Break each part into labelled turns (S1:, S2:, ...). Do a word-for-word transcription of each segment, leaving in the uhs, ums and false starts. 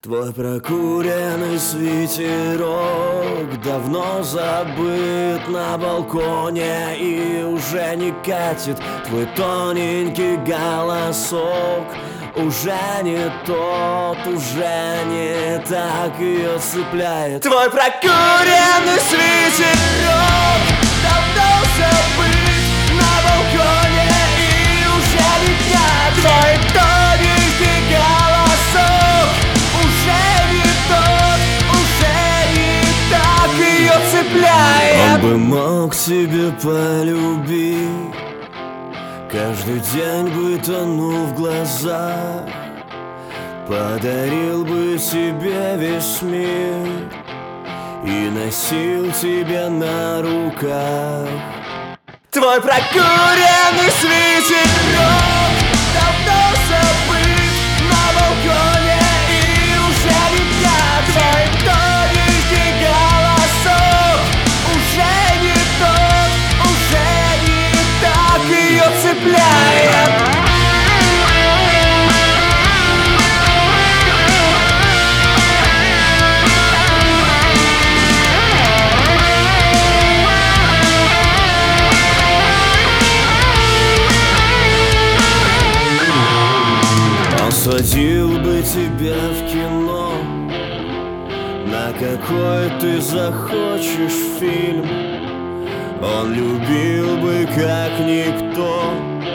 S1: Твой прокуренный свитерок давно забыт на балконе и уже не катит. Твой тоненький голосок уже не тот, уже не так ее цепляет. Твой прокуренный свитерок давно забыт на балконе и уже не катит. Твой тоненький голосок уже не тот, уже не так ее цепляет. Он бы мог тебе полюбить, каждый день бы тонул в глазах, подарил бы тебе весь мир и носил тебя на руках. Твой прокуренный свитерок давно забыт на балконе и уже не катит. Твой тоненький голосок уже не тот, уже не так ее цепляет. Сводил бы тебя в кино, на какой ты захочешь фильм. Он любил бы как никто,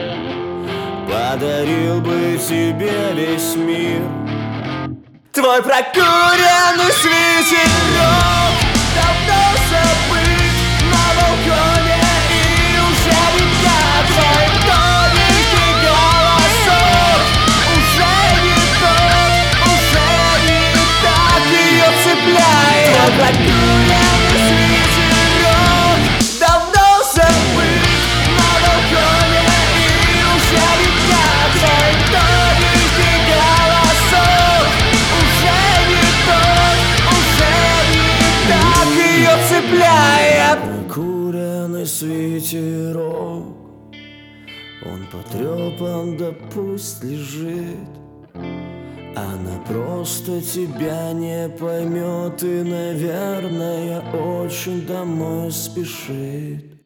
S1: подарил бы тебе весь мир. Твой прокуренный свитерок давно забыт на балконе и уже не катит. Твой тоненький голосок уже не тот, уже не так ее цепляет. Твой прокуренный свитерок давно забыт на балконе и уже не катит. Твой тоненький голосок уже не тот, уже не так ее цепляет. Прокуренный свитерок, он потрепан, да пусть лежит. Она просто тебя не поймет и, наверное, очень домой спешит.